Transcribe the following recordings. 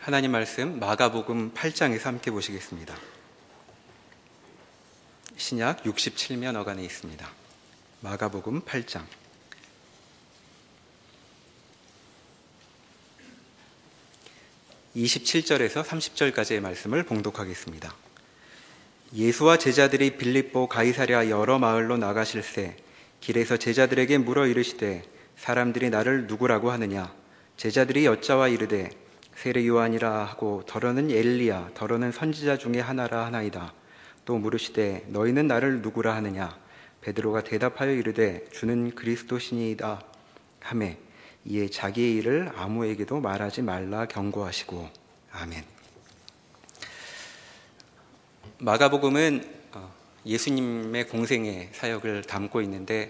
하나님 말씀 마가복음 8장에서 함께 보시겠습니다. 신약 67면 어간에 있습니다. 마가복음 8장 27절에서 30절까지의 말씀을 봉독하겠습니다. 예수와 제자들이 빌립보 가이사랴 여러 마을로 나가실새 길에서 제자들에게 물어 이르시되 사람들이 나를 누구라고 하느냐? 제자들이 여짜와 이르되 세례 요한이라 하고 더러는 엘리야 더러는 선지자 중에 하나라 하나이다. 또 물으시되 너희는 나를 누구라 하느냐? 베드로가 대답하여 이르되 주는 그리스도시니이다 하매 이에 자기의 일을 아무에게도 말하지 말라 경고하시고. 아멘. 마가복음은 예수님의 공생의 사역을 담고 있는데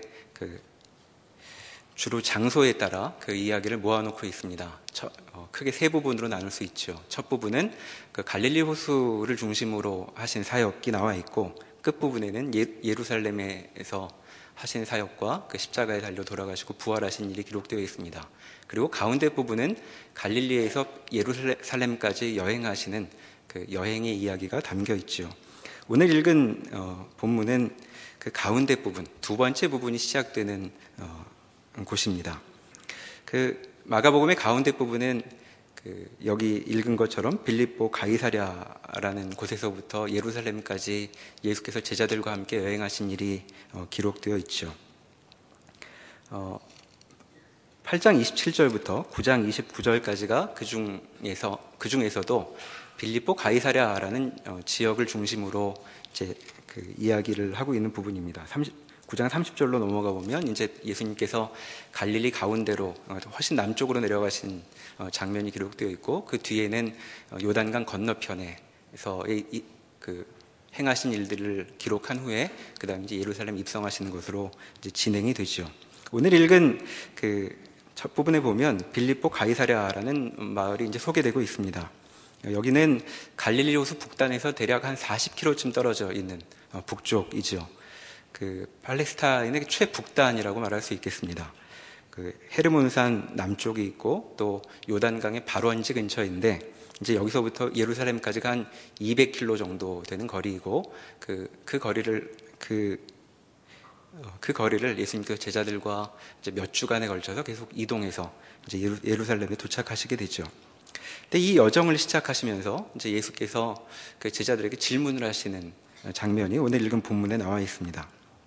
주로 장소에 따라 그 이야기를 모아놓고 있습니다. 크게 세 부분으로 나눌 수 있죠. 첫 부분은 그 갈릴리 호수를 중심으로 하신 사역이 나와 있고, 끝부분에는 예루살렘에서 하신 사역과 그 십자가에 달려 돌아가시고 부활하신 일이 기록되어 있습니다. 그리고 가운데 부분은 갈릴리에서 예루살렘까지 여행하시는 그 여행의 이야기가 담겨 있죠. 오늘 읽은 본문은 그 가운데 부분, 두 번째 부분이 시작되는 곳입니다. 그 마가복음의 가운데 부분은 여기 읽은 것처럼 빌립보 가이사랴라는 곳에서부터 예루살렘까지 예수께서 제자들과 함께 여행하신 일이 기록되어 있죠. 8장 27절부터 9장 29절까지가 그 중에서도 빌립보 가이사랴라는 지역을 중심으로 이제 그 이야기를 하고 있는 부분입니다. 9장 30절로 넘어가 보면 이제 예수님께서 갈릴리 가운데로 훨씬 남쪽으로 내려가신 장면이 기록되어 있고, 그 뒤에는 요단강 건너편에서 그 행하신 일들을 기록한 후에 그 다음 이제 예루살렘 입성하시는 것으로 이제 진행이 되죠. 오늘 읽은 그 첫 부분에 보면 빌립보 가이사랴라는 마을이 이제 소개되고 있습니다. 여기는 갈릴리 호수 북단에서 대략 한 40km쯤 떨어져 있는 북쪽이죠. 그 팔레스타인의 최북단이라고 말할 수 있겠습니다. 그 헤르몬산 남쪽이 있고 또 요단강의 발원지 근처인데, 이제 여기서부터 예루살렘까지가 한 200km 정도 되는 거리이고, 그 거리를 예수님께서 제자들과 이제 몇 주간에 걸쳐서 계속 이동해서 이제 예루살렘에 도착하시게 되죠. 근데 이 여정을 시작하시면서 이제 예수께서 그 제자들에게 질문을 하시는 장면이 오늘 읽은 본문에 나와 있습니다.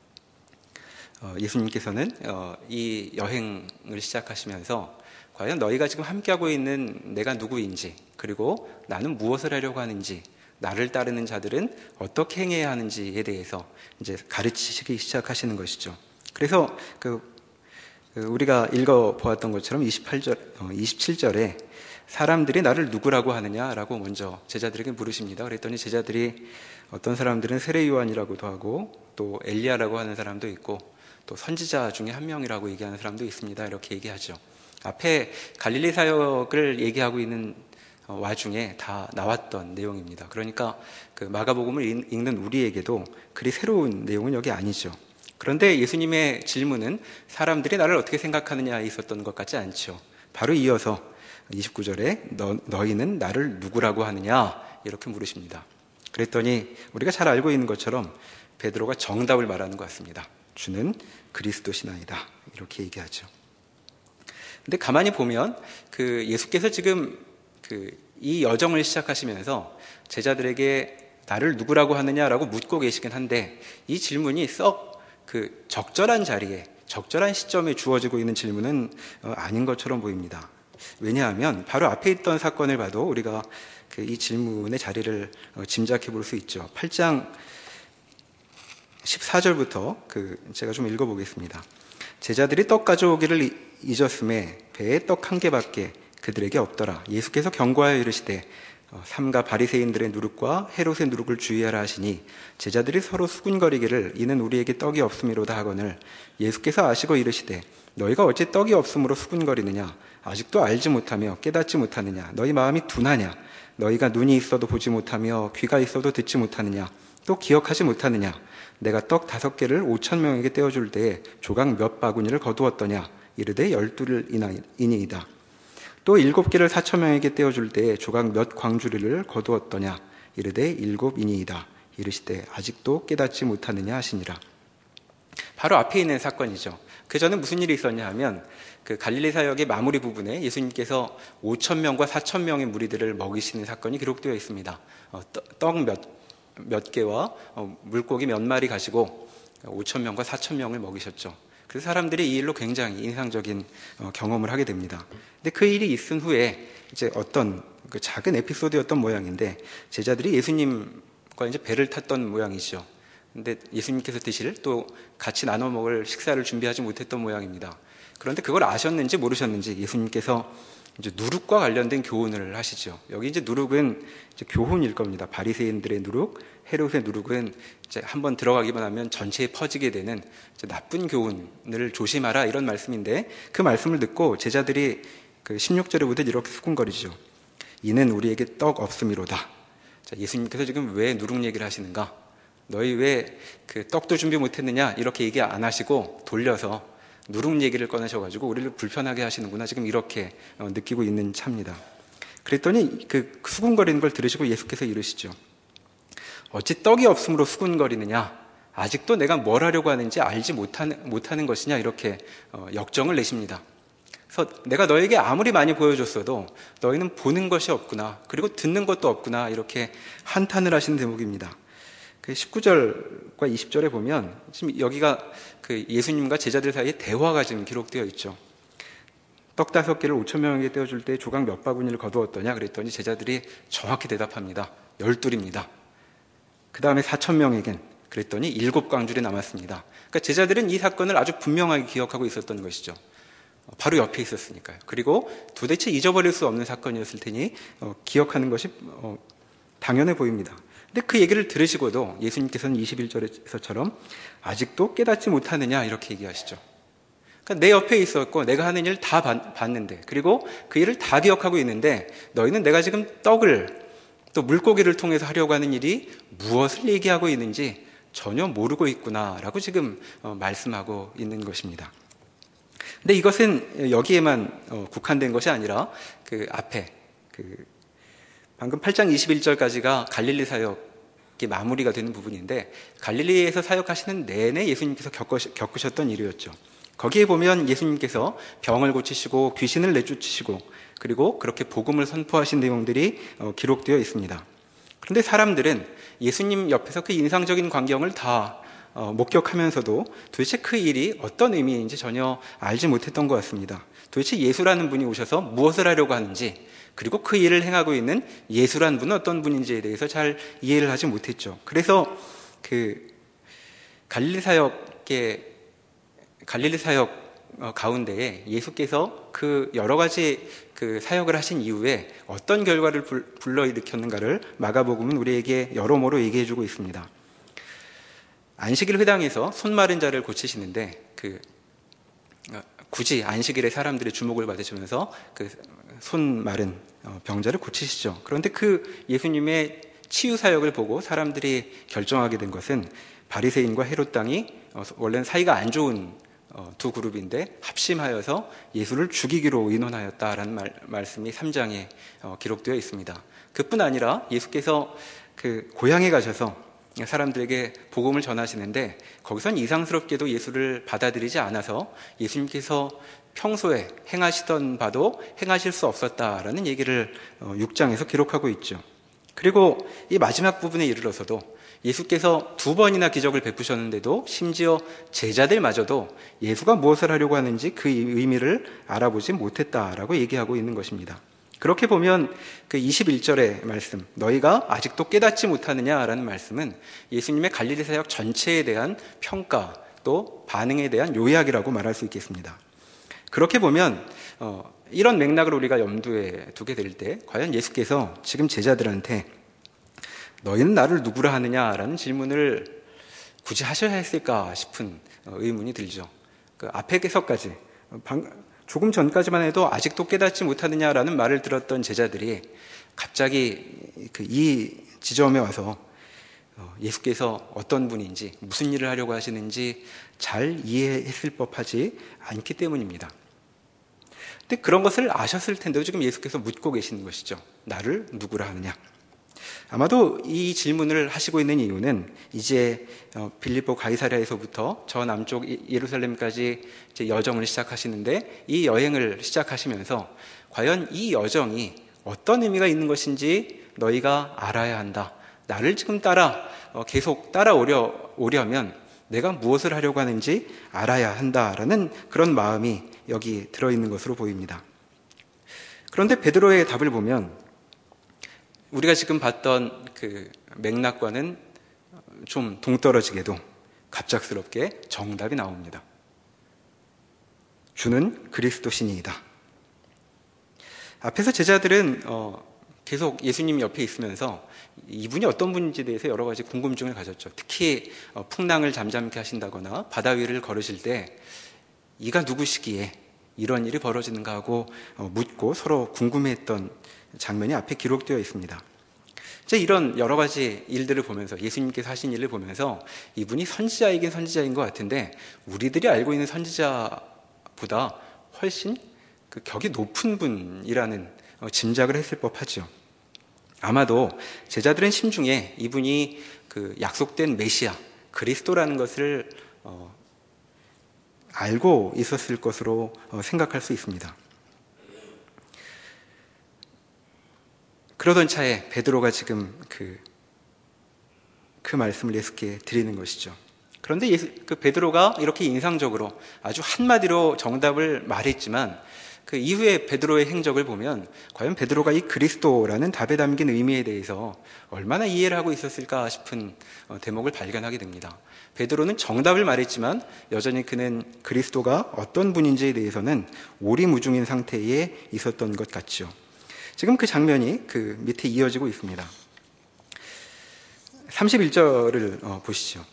예수님께서는 이 여행을 시작하시면서 과연 너희가 지금 함께하고 있는 내가 누구인지, 그리고 나는 무엇을 하려고 하는지, 나를 따르는 자들은 어떻게 행해야 하는지에 대해서 이제 가르치시기 시작하시는 것이죠. 그래서 우리가 읽어보았던 것처럼 27절에 사람들이 나를 누구라고 하느냐라고 먼저 제자들에게 물으십니다. 그랬더니 제자들이 어떤 사람들은 세례 요한이라고도 하고 또 엘리야라고 하는 사람도 있고 또 선지자 중에 한 명이라고 얘기하는 사람도 있습니다. 이렇게 얘기하죠. 앞에 갈릴리 사역을 얘기하고 있는 와중에 다 나왔던 내용입니다. 그러니까 그 마가복음을 읽는 우리에게도 그리 새로운 내용은 여기 아니죠. 그런데 예수님의 질문은 사람들이 나를 어떻게 생각하느냐에 있었던 것 같지 않죠. 바로 이어서 29절에 너희는 나를 누구라고 하느냐 이렇게 물으십니다. 그랬더니 우리가 잘 알고 있는 것처럼 베드로가 정답을 말하는 것 같습니다. 주는 그리스도시나이다 이렇게 얘기하죠. 근데 가만히 보면 그 예수께서 지금 이 여정을 시작하시면서 제자들에게 나를 누구라고 하느냐라고 묻고 계시긴 한데, 이 질문이 썩 그 적절한 자리에 적절한 시점에 주어지고 있는 질문은 아닌 것처럼 보입니다. 왜냐하면 바로 앞에 있던 사건을 봐도 우리가 이 질문의 자리를 짐작해 볼 수 있죠. 8장 14절부터 제가 좀 읽어보겠습니다. 제자들이 떡 가져오기를 잊었음에 배에 떡 한 개밖에 그들에게 없더라. 예수께서 경고하여 이르시되 삼가 바리새인들의 누룩과 헤롯의 누룩을 주의하라 하시니 제자들이 서로 수군거리기를 이는 우리에게 떡이 없음이로다 하거늘 예수께서 아시고 이르시되 너희가 어찌 떡이 없음으로 수군거리느냐? 아직도 알지 못하며 깨닫지 못하느냐? 너희 마음이 둔하냐? 너희가 눈이 있어도 보지 못하며 귀가 있어도 듣지 못하느냐? 또 기억하지 못하느냐? 내가 떡 5개를 5,000명에게 떼어줄 때에 조각 몇 바구니를 거두었더냐? 이르되 12를 이니이다. 또 7개를 4,000명에게 떼어줄 때에 조각 몇 광주리를 거두었더냐 이르되 7이니이다. 이르시되 아직도 깨닫지 못하느냐 하시니라. 바로 앞에 있는 사건이죠. 그 전에 무슨 일이 있었냐 하면 그 갈릴리 사역의 마무리 부분에 예수님께서 5,000명과 4,000명의 무리들을 먹이시는 사건이 기록되어 있습니다. 떡 몇 개와 물고기 몇 마리 가지고 5,000명과 4,000명을 먹이셨죠. 그래서 사람들이 이 일로 굉장히 인상적인 경험을 하게 됩니다. 근데 그 일이 있은 후에 이제 어떤 그 작은 에피소드였던 모양인데 제자들이 예수님과 이제 배를 탔던 모양이죠. 근데 예수님께서 드실 또 같이 나눠 먹을 식사를 준비하지 못했던 모양입니다. 그런데 그걸 아셨는지 모르셨는지 예수님께서 이제 누룩과 관련된 교훈을 하시죠. 여기 이제 누룩은 이제 교훈일 겁니다. 바리새인들의 누룩, 헤롯의 누룩은 이제 한번 들어가기만 하면 전체에 퍼지게 되는 이제 나쁜 교훈을 조심하라 이런 말씀인데 그 말씀을 듣고 제자들이 그 16절에 보듯 이렇게 수군거리죠. 이는 우리에게 떡 없음이로다. 자, 예수님께서 지금 왜 누룩 얘기를 하시는가? 너희 왜 그 떡도 준비 못했느냐? 이렇게 얘기 안 하시고 돌려서 누룩 얘기를 꺼내셔가지고 우리를 불편하게 하시는구나 지금 이렇게 느끼고 있는 차입니다. 그랬더니 그 수군거리는 걸 들으시고 예수께서 이르시죠. 어찌 떡이 없음으로 수군거리느냐? 아직도 내가 뭘 하려고 하는지 알지 못하는 것이냐? 이렇게 역정을 내십니다. 그래서 내가 너에게 아무리 많이 보여줬어도 너희는 보는 것이 없구나. 그리고 듣는 것도 없구나. 이렇게 한탄을 하시는 대목입니다. 그 19절과 20절에 보면 지금 여기가 그 예수님과 제자들 사이에 대화가 지금 기록되어 있죠. 떡 5개를 5,000명에게 떼어줄 때 조각 몇 바구니를 거두었더냐 그랬더니 제자들이 정확히 대답합니다. 12입니다. 그 다음에 4,000명에겐 그랬더니 7광줄이 남았습니다. 그러니까 제자들은 이 사건을 아주 분명하게 기억하고 있었던 것이죠. 바로 옆에 있었으니까요. 그리고 도대체 잊어버릴 수 없는 사건이었을 테니 기억하는 것이 당연해 보입니다. 근데 그 얘기를 들으시고도 예수님께서는 21절에서처럼 아직도 깨닫지 못하느냐 이렇게 얘기하시죠. 그러니까 내 옆에 있었고 내가 하는 일을 다 봤는데 그리고 그 일을 다 기억하고 있는데 너희는 내가 지금 떡을 또 물고기를 통해서 하려고 하는 일이 무엇을 얘기하고 있는지 전혀 모르고 있구나라고 지금 말씀하고 있는 것입니다. 근데 이것은 여기에만 국한된 것이 아니라 그 앞에 방금 8장 21절까지가 갈릴리 사역이 마무리가 되는 부분인데 갈릴리에서 사역하시는 내내 예수님께서 겪으셨던 일이었죠. 거기에 보면 예수님께서 병을 고치시고 귀신을 내쫓으시고 그리고 그렇게 복음을 선포하신 내용들이 기록되어 있습니다. 그런데 사람들은 예수님 옆에서 그 인상적인 광경을 다 목격하면서도 도대체 그 일이 어떤 의미인지 전혀 알지 못했던 것 같습니다. 도대체 예수라는 분이 오셔서 무엇을 하려고 하는지 그리고 그 일을 행하고 있는 예수라는 분은 어떤 분인지에 대해서 잘 이해를 하지 못했죠. 그래서 그 갈릴리 사역 가운데에 예수께서 그 여러 가지 그 사역을 하신 이후에 어떤 결과를 불러일으켰는가를 마가복음은 우리에게 여러모로 얘기해주고 있습니다. 안식일 회당에서 손 마른 자를 고치시는데 굳이 안식일에 사람들의 주목을 받으시면서 그 손 마른 병자를 고치시죠. 그런데 그 예수님의 치유 사역을 보고 사람들이 결정하게 된 것은 바리새인과 헤롯 당이 원래는 사이가 안 좋은 두 그룹인데 합심하여서 예수를 죽이기로 의논하였다라는 말씀이 3장에 기록되어 있습니다. 그뿐 아니라 예수께서 그 고향에 가셔서 사람들에게 복음을 전하시는데 거기선 이상스럽게도 예수를 받아들이지 않아서 예수님께서 평소에 행하시던 바도 행하실 수 없었다라는 얘기를 6장에서 기록하고 있죠. 그리고 이 마지막 부분에 이르러서도 예수께서 2번이나 기적을 베푸셨는데도 심지어 제자들마저도 예수가 무엇을 하려고 하는지 그 의미를 알아보지 못했다라고 얘기하고 있는 것입니다. 그렇게 보면 그 21절의 말씀, 너희가 아직도 깨닫지 못하느냐라는 말씀은 예수님의 갈릴리 사역 전체에 대한 평가 또 반응에 대한 요약이라고 말할 수 있겠습니다. 그렇게 보면 이런 맥락을 우리가 염두에 두게 될 때 과연 예수께서 지금 제자들한테 너희는 나를 누구라 하느냐라는 질문을 굳이 하셔야 했을까 싶은 의문이 들죠. 그 앞에서까지 조금 전까지만 해도 아직도 깨닫지 못하느냐라는 말을 들었던 제자들이 갑자기 이 지점에 와서 예수께서 어떤 분인지 무슨 일을 하려고 하시는지 잘 이해했을 법하지 않기 때문입니다. 근데 그런 것을 아셨을 텐데도 지금 예수께서 묻고 계시는 것이죠. 나를 누구라 하느냐. 아마도 이 질문을 하시고 있는 이유는 이제 빌립보 가이사랴에서부터 저 남쪽 예루살렘까지 이제 여정을 시작하시는데, 이 여행을 시작하시면서 과연 이 여정이 어떤 의미가 있는 것인지 너희가 알아야 한다. 나를 지금 계속 따라오려면 내가 무엇을 하려고 하는지 알아야 한다라는 그런 마음이 여기 들어있는 것으로 보입니다. 그런데 베드로의 답을 보면 우리가 지금 봤던 그 맥락과는 좀 동떨어지게도 갑작스럽게 정답이 나옵니다. 주는 그리스도시니이다. 앞에서 제자들은 계속 예수님 옆에 있으면서 이분이 어떤 분인지에 대해서 여러 가지 궁금증을 가졌죠. 특히 풍랑을 잠잠케 하신다거나 바다 위를 걸으실 때 이가 누구시기에 이런 일이 벌어지는가 하고 묻고 서로 궁금해했던 장면이 앞에 기록되어 있습니다. 이런 여러 가지 일들을 보면서, 예수님께서 하신 일을 보면서 이분이 선지자이긴 선지자인 것 같은데 우리들이 알고 있는 선지자보다 훨씬 그 격이 높은 분이라는 짐작을 했을 법하죠. 아마도 제자들은 심중에 이분이 그 약속된 메시아, 그리스도라는 것을 알고 있었을 것으로 생각할 수 있습니다. 그러던 차에 베드로가 지금 그 말씀을 예수께 드리는 것이죠. 그런데 베드로가 이렇게 인상적으로 아주 한마디로 정답을 말했지만 그 이후에 베드로의 행적을 보면 과연 베드로가 이 그리스도라는 답에 담긴 의미에 대해서 얼마나 이해를 하고 있었을까 싶은 대목을 발견하게 됩니다. 베드로는 정답을 말했지만 여전히 그는 그리스도가 어떤 분인지에 대해서는 오리무중인 상태에 있었던 것 같죠. 지금 그 장면이 그 밑에 이어지고 있습니다. 31절을 보시죠.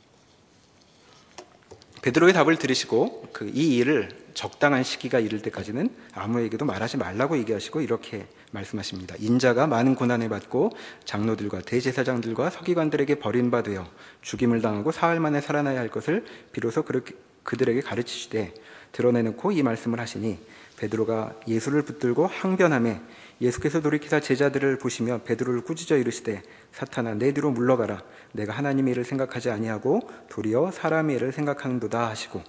베드로의 답을 들으시고 이 일을 적당한 시기가 이를 때까지는 아무에게도 말하지 말라고 얘기하시고 이렇게 말씀하십니다. 인자가 많은 고난을 받고 장로들과 대제사장들과 서기관들에게 버림받으여 죽임을 당하고 사흘 만에 살아나야 할 것을 비로소 그들에게 가르치시되 드러내놓고 이 말씀을 하시니 베드로가 예수를 붙들고 항변하매 예수께서 돌이키사 제자들을 보시며 베드로를 꾸짖어 이르시되 사탄아 내 뒤로 물러가라 내가 하나님의 일을 생각하지 아니하고 도리어 사람의 일을 생각하는도다 하시고,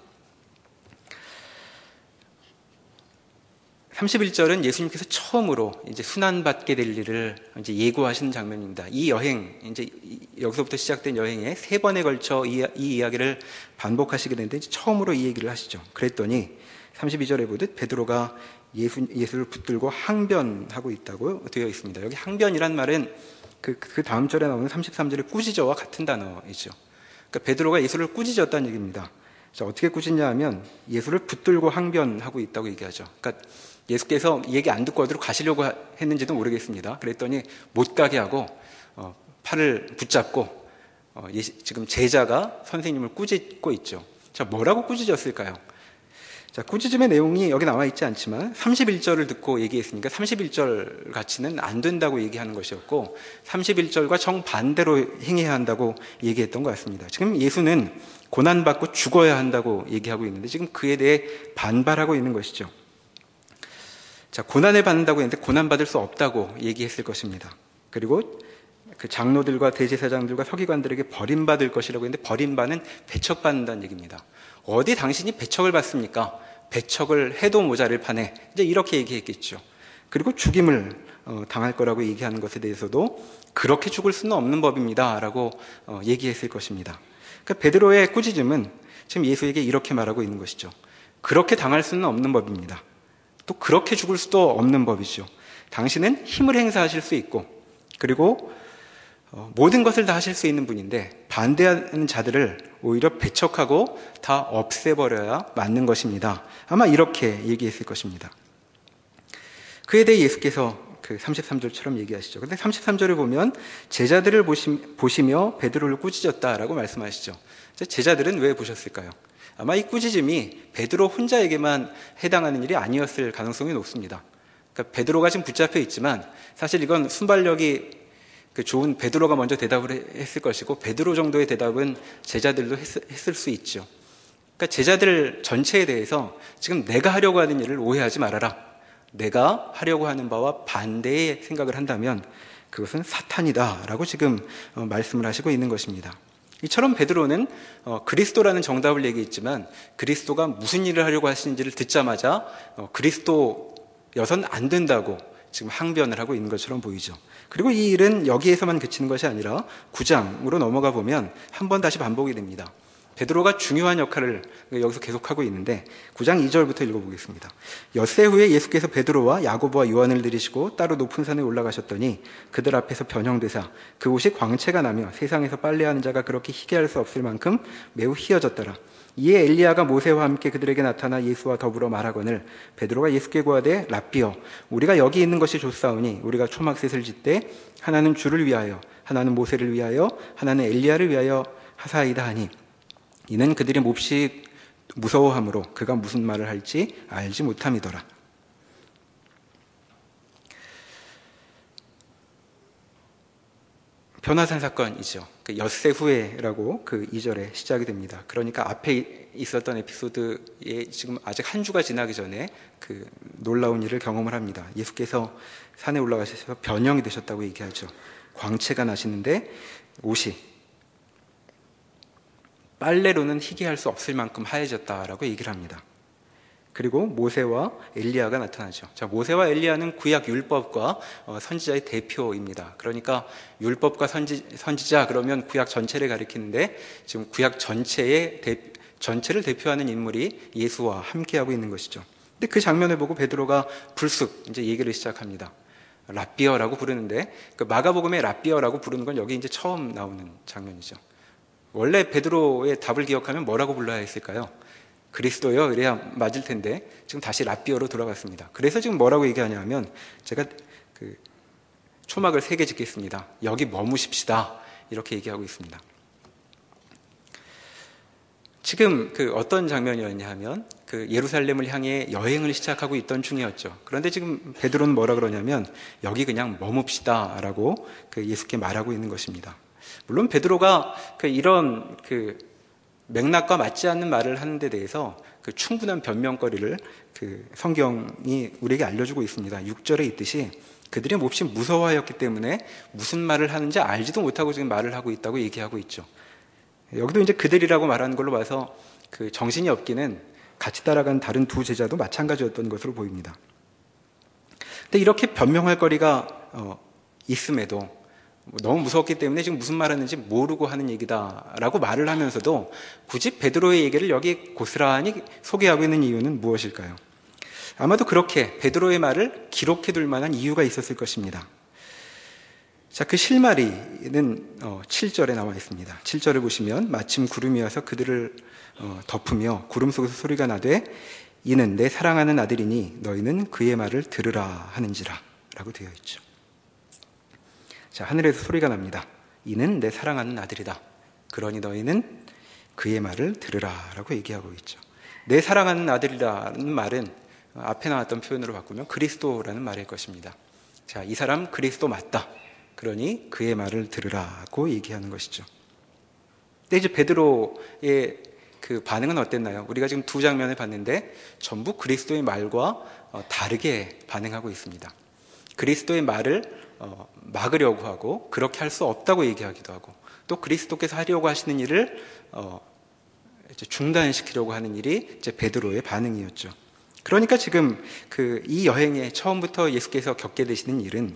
31절은 예수님께서 처음으로 이제 순환받게 될 일을 이제 예고하시는 장면입니다. 이 여행, 이제 여기서부터 시작된 여행에 3번에 걸쳐 이 이야기를 반복하시게 되는데 처음으로 이 얘기를 하시죠. 그랬더니 32절에 보듯 베드로가 예수를 붙들고 항변하고 있다고 되어 있습니다. 여기 항변이란 말은 그 다음 절에 나오는 33절의 꾸짖어와 같은 단어이죠. 그러니까 베드로가 예수를 꾸짖었다는 얘기입니다. 자, 어떻게 꾸짖냐 하면 예수를 붙들고 항변하고 있다고 얘기하죠. 그러니까 예수께서 이 얘기 안 듣고 어디로 가시려고 했는지도 모르겠습니다. 그랬더니 못 가게 하고 팔을 붙잡고 지금 제자가 선생님을 꾸짖고 있죠. 자, 뭐라고 꾸짖었을까요? 자, 꾸짖음의 내용이 여기 나와 있지 않지만 31절을 듣고 얘기했으니까 31절 가치는 안 된다고 얘기하는 것이었고 31절과 정반대로 행해야 한다고 얘기했던 것 같습니다. 지금 예수는 고난받고 죽어야 한다고 얘기하고 있는데 지금 그에 대해 반발하고 있는 것이죠. 자, 고난을 받는다고 했는데 고난받을 수 없다고 얘기했을 것입니다. 그리고 그 장로들과 대제사장들과 서기관들에게 버림받을 것이라고 했는데 버림받는 배척받는다는 얘기입니다. 어디 당신이 배척을 받습니까? 배척을 해도 모자를 파네. 이제 이렇게 얘기했겠죠. 그리고 죽임을 당할 거라고 얘기하는 것에 대해서도 그렇게 죽을 수는 없는 법입니다 라고 얘기했을 것입니다. 그러니까 베드로의 꾸짖음은 지금 예수에게 이렇게 말하고 있는 것이죠. 그렇게 당할 수는 없는 법입니다. 또 그렇게 죽을 수도 없는 법이죠. 당신은 힘을 행사하실 수 있고 그리고 모든 것을 다 하실 수 있는 분인데 반대하는 자들을 오히려 배척하고 다 없애버려야 맞는 것입니다. 아마 이렇게 얘기했을 것입니다. 그에 대해 예수께서 그 33절처럼 얘기하시죠. 그런데 33절을 보면 제자들을 보시며 베드로를 꾸짖었다라고 말씀하시죠. 제자들은 왜 보셨을까요? 아마 이 꾸짖음이 베드로 혼자에게만 해당하는 일이 아니었을 가능성이 높습니다. 그러니까 베드로가 지금 붙잡혀 있지만 사실 이건 순발력이 좋은 베드로가 먼저 대답을 했을 것이고 베드로 정도의 대답은 제자들도 했을 수 있죠. 그러니까 제자들 전체에 대해서 지금 내가 하려고 하는 일을 오해하지 말아라. 내가 하려고 하는 바와 반대의 생각을 한다면 그것은 사탄이다라고 지금 말씀을 하시고 있는 것입니다. 이처럼 베드로는 그리스도라는 정답을 얘기했지만 그리스도가 무슨 일을 하려고 하시는지를 듣자마자 그리스도여선 안 된다고 지금 항변을 하고 있는 것처럼 보이죠. 그리고 이 일은 여기에서만 그치는 것이 아니라 9장으로 넘어가 보면 한 번 다시 반복이 됩니다. 베드로가 중요한 역할을 여기서 계속하고 있는데 9장 2절부터 읽어보겠습니다. 엿새 후에 예수께서 베드로와 야고보와 요한을 들이시고 따로 높은 산에 올라가셨더니 그들 앞에서 변형되사 그 옷이 광채가 나며 세상에서 빨래하는 자가 그렇게 희게 할 수 없을 만큼 매우 희어졌더라. 이에 엘리야가 모세와 함께 그들에게 나타나 예수와 더불어 말하거늘 베드로가 예수께 구하되 랍비여 우리가 여기 있는 것이 좋사오니 우리가 초막셋을 짓되 하나는 주를 위하여 하나는 모세를 위하여 하나는 엘리야를 위하여 하사이다 하니 이는 그들이 몹시 무서워하므로 그가 무슨 말을 할지 알지 못함이더라. 변화산 사건이죠. 그 엿새 후에라고 그 2절에 시작이 됩니다. 그러니까 앞에 있었던 에피소드에 지금 아직 한 주가 지나기 전에 그 놀라운 일을 경험을 합니다. 예수께서 산에 올라가셔서 변형이 되셨다고 얘기하죠. 광채가 나시는데 옷이 빨래로는 희게 할 수 없을 만큼 하얘졌다라고 얘기를 합니다. 그리고 모세와 엘리야가 나타나죠. 자, 모세와 엘리야는 구약 율법과 선지자의 대표입니다. 그러니까 율법과 선지자 그러면 구약 전체를 가리키는데 지금 구약 전체를 대표하는 인물이 예수와 함께하고 있는 것이죠. 근데 그 장면을 보고 베드로가 불쑥 이제 얘기를 시작합니다. 랍비어라고 부르는데 그 마가복음에 랍비어라고 부르는 건 여기 이제 처음 나오는 장면이죠. 원래 베드로의 답을 기억하면 뭐라고 불러야 했을까요? 그리스도요 이래야 맞을 텐데 지금 다시 랍비어로 돌아갔습니다. 그래서 지금 뭐라고 얘기하냐 하면 제가 그 초막을 3개 짓겠습니다. 여기 머무십시다. 이렇게 얘기하고 있습니다. 지금 그 어떤 장면이었냐 하면 그 예루살렘을 향해 여행을 시작하고 있던 중이었죠. 그런데 지금 베드로는 뭐라 그러냐면 여기 그냥 머뭅시다라고 그 예수께 말하고 있는 것입니다. 물론 베드로가 이런 맥락과 맞지 않는 말을 하는 데 대해서 충분한 변명거리를 성경이 우리에게 알려주고 있습니다. 6절에 있듯이 그들이 몹시 무서워하였기 때문에 무슨 말을 하는지 알지도 못하고 지금 말을 하고 있다고 얘기하고 있죠. 여기도 이제 그들이라고 말하는 걸로 봐서 정신이 없기는 같이 따라간 다른 2 제자도 마찬가지였던 것으로 보입니다. 근데 이렇게 변명할 거리가 있음에도 너무 무서웠기 때문에 지금 무슨 말 하는지 모르고 하는 얘기다라고 말을 하면서도 굳이 베드로의 얘기를 여기 고스란히 소개하고 있는 이유는 무엇일까요? 아마도 그렇게 베드로의 말을 기록해둘 만한 이유가 있었을 것입니다. 자, 그 실마리는 7절에 나와 있습니다. 7절을 보시면 마침 구름이 와서 그들을 덮으며 구름 속에서 소리가 나되 이는 내 사랑하는 아들이니 너희는 그의 말을 들으라 하는지라 라고 되어 있죠. 자, 하늘에서 소리가 납니다. 이는 내 사랑하는 아들이다. 그러니 너희는 그의 말을 들으라 라고 얘기하고 있죠. 내 사랑하는 아들이라는 말은 앞에 나왔던 표현으로 바꾸면 그리스도라는 말일 것입니다. 자, 이 사람 그리스도 맞다. 그러니 그의 말을 들으라고 얘기하는 것이죠. 근데 이제 베드로의 그 반응은 어땠나요? 우리가 지금 2 장면을 봤는데 전부 그리스도의 말과 다르게 반응하고 있습니다. 그리스도의 말을 막으려고 하고 그렇게 할 수 없다고 얘기하기도 하고 또 그리스도께서 하려고 하시는 일을 이제 중단시키려고 하는 일이 이제 베드로의 반응이었죠. 그러니까 지금 이 여행에 처음부터 예수께서 겪게 되시는 일은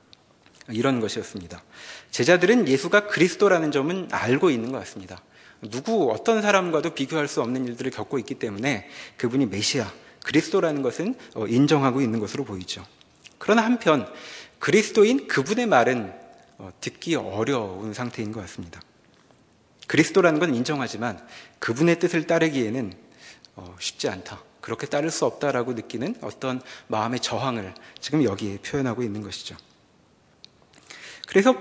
이런 것이었습니다. 제자들은 예수가 그리스도라는 점은 알고 있는 것 같습니다. 어떤 사람과도 비교할 수 없는 일들을 겪고 있기 때문에 그분이 메시아, 그리스도라는 것은 인정하고 있는 것으로 보이죠. 그러나 한편 그리스도인 그분의 말은 듣기 어려운 상태인 것 같습니다. 그리스도라는 건 인정하지만 그분의 뜻을 따르기에는 쉽지 않다. 그렇게 따를 수 없다라고 느끼는 어떤 마음의 저항을 지금 여기에 표현하고 있는 것이죠. 그래서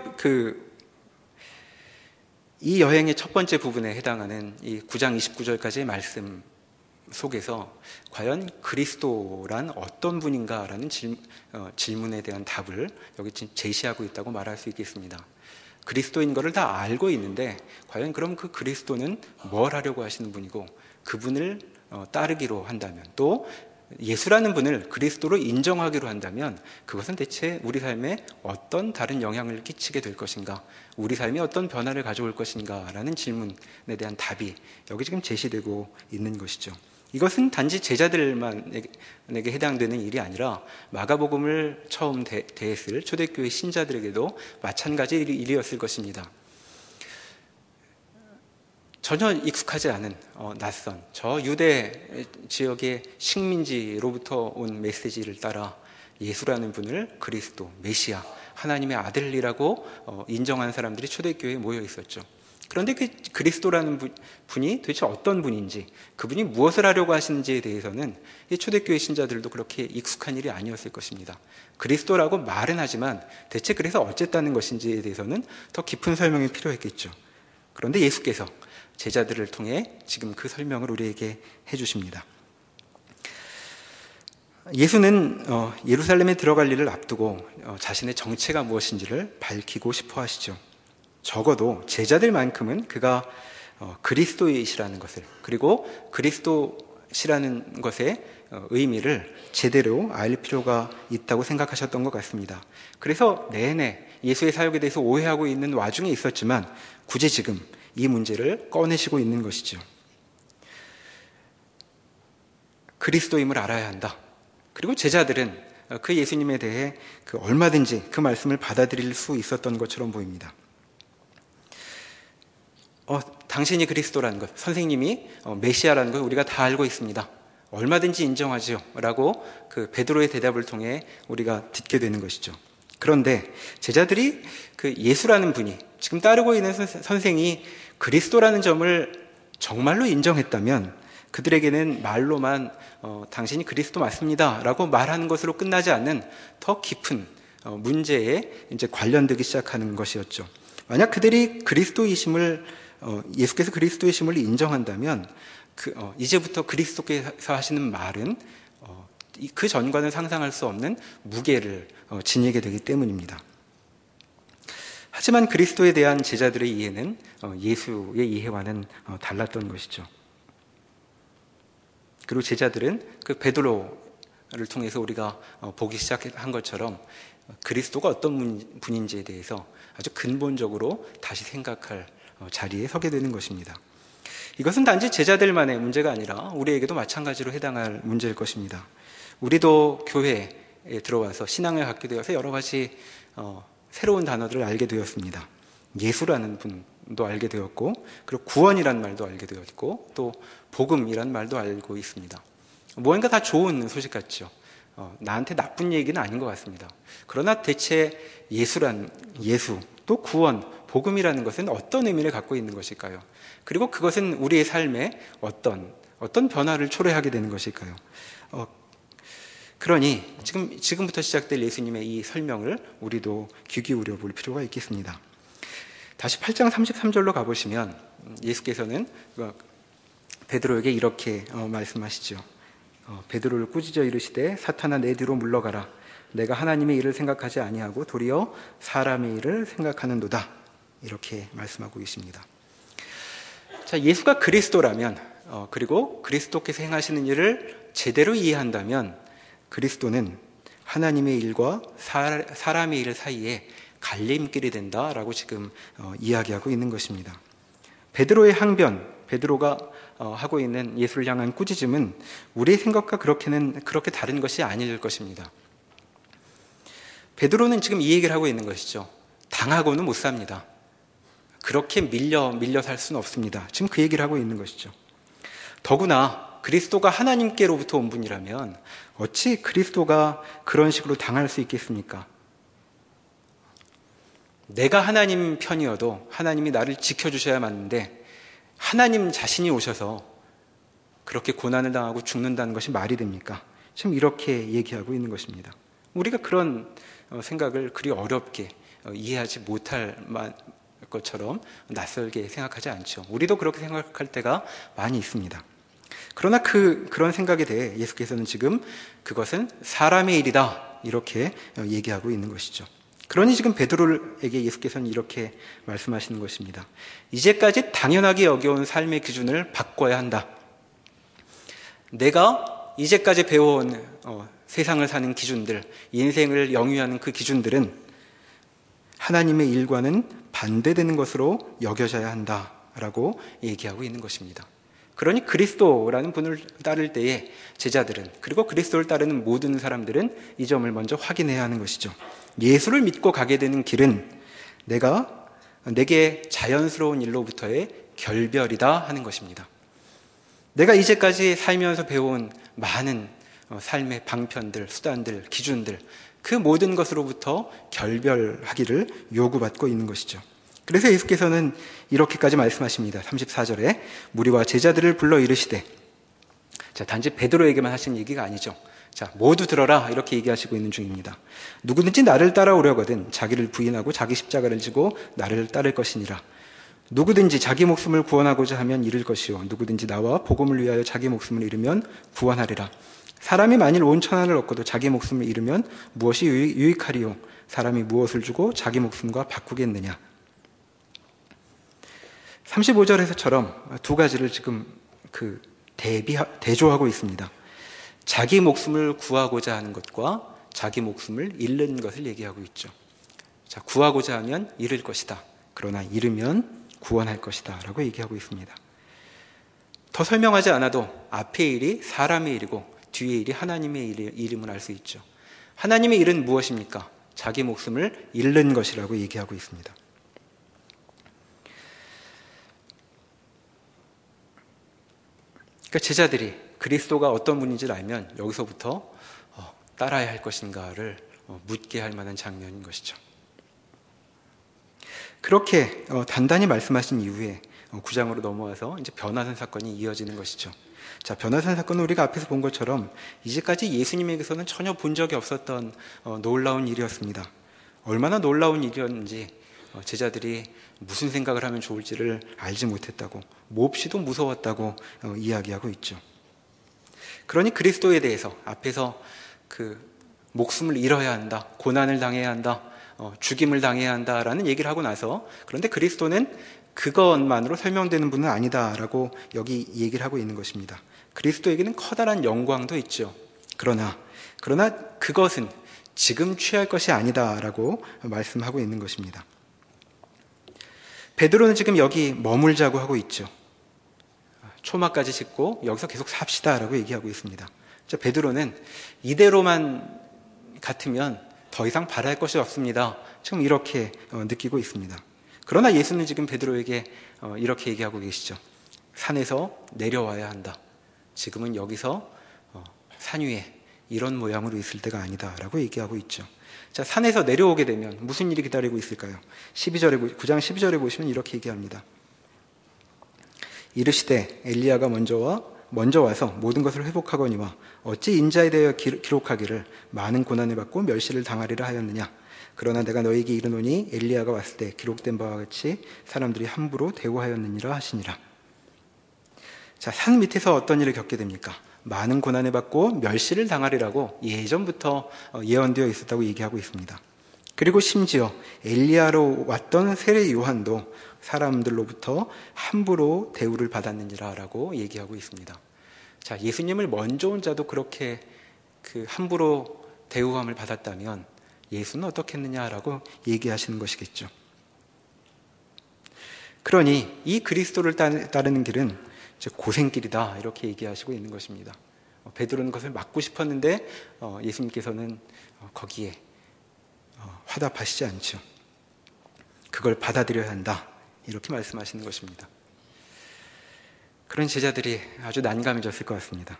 이 여행의 첫 번째 부분에 해당하는 이 9장 29절까지의 말씀 속에서 과연 그리스도란 어떤 분인가라는 질문에 대한 답을 여기 지금 제시하고 있다고 말할 수 있겠습니다. 그리스도인 것을 다 알고 있는데 과연 그럼 그 그리스도는 뭘 하려고 하시는 분이고 그분을 따르기로 한다면, 또 예수라는 분을 그리스도로 인정하기로 한다면 그것은 대체 우리 삶에 어떤 다른 영향을 끼치게 될 것인가, 우리 삶에 어떤 변화를 가져올 것인가 라는 질문에 대한 답이 여기 지금 제시되고 있는 것이죠. 이것은 단지 제자들만에게 해당되는 일이 아니라 마가복음을 처음 대했을 초대교회 신자들에게도 마찬가지 일이었을 것입니다. 전혀 익숙하지 않은 낯선 저 유대 지역의 식민지로부터 온 메시지를 따라 예수라는 분을 그리스도, 메시아, 하나님의 아들이라고 인정한 사람들이 초대교회에 모여 있었죠. 그런데 그 그리스도라는 분이 도대체 어떤 분인지, 그분이 무엇을 하려고 하시는지에 대해서는 이 초대교회 신자들도 그렇게 익숙한 일이 아니었을 것입니다. 그리스도라고 말은 하지만 대체 그래서 어쨌다는 것인지에 대해서는 더 깊은 설명이 필요했겠죠. 그런데 예수께서 제자들을 통해 지금 그 설명을 우리에게 해주십니다. 예수는 예루살렘에 들어갈 일을 앞두고 자신의 정체가 무엇인지를 밝히고 싶어 하시죠. 적어도 제자들만큼은 그가 그리스도이시라는 것을, 그리고 그리스도시라는 것의 의미를 제대로 알 필요가 있다고 생각하셨던 것 같습니다. 그래서 내내 예수의 사역에 대해서 오해하고 있는 와중에 있었지만 굳이 지금 이 문제를 꺼내시고 있는 것이죠. 그리스도임을 알아야 한다. 그리고 제자들은 그 예수님에 대해 얼마든지 그 말씀을 받아들일 수 있었던 것처럼 보입니다. 당신이 그리스도라는 것, 선생님이 메시아라는 것 우리가 다 알고 있습니다. 얼마든지 인정하죠 라고 그 베드로의 대답을 통해 우리가 듣게 되는 것이죠. 그런데 제자들이 그 예수라는 분이, 지금 따르고 있는 선생이 그리스도라는 점을 정말로 인정했다면 그들에게는 말로만 당신이 그리스도 맞습니다 라고 말하는 것으로 끝나지 않는 더 깊은 문제에 이제 관련되기 시작하는 것이었죠. 만약 그들이 예수께서 그리스도이심을 인정한다면 이제부터 그리스도께서 하시는 말은 그 전과는 상상할 수 없는 무게를 지니게 되기 때문입니다. 하지만 그리스도에 대한 제자들의 이해는 예수의 이해와는 달랐던 것이죠. 그리고 제자들은 그 베드로를 통해서 우리가 보기 시작한 것처럼 그리스도가 어떤 분인지에 대해서 아주 근본적으로 다시 생각할 자리에 서게 되는 것입니다. 이것은 단지 제자들만의 문제가 아니라 우리에게도 마찬가지로 해당할 문제일 것입니다. 우리도 교회에 들어와서 신앙을 갖게 되어서 여러 가지 새로운 단어들을 알게 되었습니다. 예수라는 분도 알게 되었고, 그리고 구원이란 말도 알게 되었고, 또 복음이란 말도 알고 있습니다. 뭔가 다 좋은 소식 같죠. 나한테 나쁜 얘기는 아닌 것 같습니다. 그러나 대체 예수, 또 구원, 복음이라는 것은 어떤 의미를 갖고 있는 것일까요? 그리고 그것은 우리의 삶에 어떤 변화를 초래하게 되는 것일까요? 그러니 지금부터 시작될 예수님의 이 설명을 우리도 귀 기울여 볼 필요가 있겠습니다. 다시 8장 33절로 가보시면 예수께서는 베드로에게 이렇게 말씀하시죠. 베드로를 꾸짖어 이르시되 사탄아 내 뒤로 물러가라. 내가 하나님의 일을 생각하지 아니하고 도리어 사람의 일을 생각하는도다. 이렇게 말씀하고 계십니다. 자, 예수가 그리스도라면, 그리고 그리스도께서 행하시는 일을 제대로 이해한다면 그리스도는 하나님의 일과 사람의 일 사이에 갈림길이 된다라고 지금 이야기하고 있는 것입니다. 베드로의 항변, 베드로가 하고 있는 예수를 향한 꾸짖음은 우리의 생각과 그렇게 다른 것이 아닐 것입니다. 베드로는 지금 이 얘기를 하고 있는 것이죠. 당하고는 못 삽니다. 그렇게 밀려 살 수는 없습니다. 지금 그 얘기를 하고 있는 것이죠. 더구나 그리스도가 하나님께로부터 온 분이라면 어찌 그리스도가 그런 식으로 당할 수 있겠습니까? 내가 하나님 편이어도 하나님이 나를 지켜주셔야 맞는데 하나님 자신이 오셔서 그렇게 고난을 당하고 죽는다는 것이 말이 됩니까? 지금 이렇게 얘기하고 있는 것입니다. 우리가 그런 생각을 그리 어렵게 이해하지 못할 것처럼 낯설게 생각하지 않죠. 우리도 그렇게 생각할 때가 많이 있습니다. 그러나 그런 생각에 대해 예수께서는 지금 그것은 사람의 일이다 이렇게 얘기하고 있는 것이죠. 그러니 지금 베드로에게 예수께서는 이렇게 말씀하시는 것입니다. 이제까지 당연하게 여겨온 삶의 기준을 바꿔야 한다. 내가 이제까지 배워온 세상을 사는 기준들, 인생을 영위하는 그 기준들은 하나님의 일과는 반대되는 것으로 여겨져야 한다라고 얘기하고 있는 것입니다. 그러니 그리스도라는 분을 따를 때에 제자들은, 그리고 그리스도를 따르는 모든 사람들은 이 점을 먼저 확인해야 하는 것이죠. 예수를 믿고 가게 되는 길은 내게 자연스러운 일로부터의 결별이다 하는 것입니다. 내가 이제까지 살면서 배워온 많은 삶의 방편들, 수단들, 기준들, 그 모든 것으로부터 결별하기를 요구받고 있는 것이죠. 그래서 예수께서는 이렇게까지 말씀하십니다. 34절에 무리와 제자들을 불러 이르시되, 자, 단지 베드로에게만 하신 얘기가 아니죠. 자, 모두 들어라, 이렇게 얘기하시고 있는 중입니다. 누구든지 나를 따라오려거든 자기를 부인하고 자기 십자가를 지고 나를 따를 것이니라. 누구든지 자기 목숨을 구원하고자 하면 잃을 것이요 누구든지 나와 복음을 위하여 자기 목숨을 잃으면 구원하리라. 사람이 만일 온 천하를 얻고도 자기 목숨을 잃으면 무엇이 유익하리요? 사람이 무엇을 주고 자기 목숨과 바꾸겠느냐? 35절에서처럼 두 가지를 지금 대조하고 있습니다. 자기 목숨을 구하고자 하는 것과 자기 목숨을 잃는 것을 얘기하고 있죠. 자, 구하고자 하면 잃을 것이다. 그러나 잃으면 구원할 것이다 라고 얘기하고 있습니다. 더 설명하지 않아도 앞의 일이 사람의 일이고 뒤의 일이 하나님의 일임을 알 수 있죠. 하나님의 일은 무엇입니까? 자기 목숨을 잃는 것이라고 얘기하고 있습니다. 그러니까 제자들이 그리스도가 어떤 분인지를 알면 여기서부터 따라야 할 것인가를 묻게 할 만한 장면인 것이죠. 그렇게 단단히 말씀하신 이후에 9장으로 넘어와서 이제 변화산 사건이 이어지는 것이죠. 자, 변화산 사건은 우리가 앞에서 본 것처럼 이제까지 예수님에게서는 전혀 본 적이 없었던 놀라운 일이었습니다. 얼마나 놀라운 일이었는지 제자들이 무슨 생각을 하면 좋을지를 알지 못했다고, 몹시도 무서웠다고 이야기하고 있죠. 그러니 그리스도에 대해서 앞에서 목숨을 잃어야 한다, 고난을 당해야 한다, 죽임을 당해야 한다라는 얘기를 하고 나서, 그런데 그리스도는 그것만으로 설명되는 분은 아니다라고 여기 얘기를 하고 있는 것입니다. 그리스도에게는 커다란 영광도 있죠. 그러나 그것은 지금 취할 것이 아니다라고 말씀하고 있는 것입니다. 베드로는 지금 여기 머물자고 하고 있죠. 초막까지 짓고 여기서 계속 삽시다라고 얘기하고 있습니다. 베드로는 이대로만 같으면 더 이상 바랄 것이 없습니다. 지금 이렇게 느끼고 있습니다. 그러나 예수는 지금 베드로에게 이렇게 얘기하고 계시죠. 산에서 내려와야 한다. 지금은 여기서 산 위에 이런 모양으로 있을 때가 아니다 라고 얘기하고 있죠. 자, 산에서 내려오게 되면 무슨 일이 기다리고 있을까요? 9장 12절에 보시면 이렇게 얘기합니다. 이르시되 엘리야가 먼저 와서 모든 것을 회복하거니와 어찌 인자에 대하여 기록하기를 많은 고난을 받고 멸시를 당하리라 하였느냐. 그러나 내가 너에게 이르노니 엘리야가 왔을 때 기록된 바와 같이 사람들이 함부로 대우하였느니라 하시니라. 자, 산 밑에서 어떤 일을 겪게 됩니까? 많은 고난을 받고 멸시를 당하리라고 예전부터 예언되어 있었다고 얘기하고 있습니다. 그리고 심지어 엘리야로 왔던 세례 요한도 사람들로부터 함부로 대우를 받았느니라라고 얘기하고 있습니다. 자, 예수님을 먼저 온 자도 그렇게 함부로 대우함을 받았다면 예수는 어떻겠느냐라고 얘기하시는 것이겠죠. 그러니 이 그리스도를 따르는 길은 고생길이다 이렇게 얘기하시고 있는 것입니다. 베드로는 그것을 막고 싶었는데 예수님께서는 거기에 화답하시지 않죠. 그걸 받아들여야 한다 이렇게 말씀하시는 것입니다. 그런 제자들이 아주 난감해졌을 것 같습니다.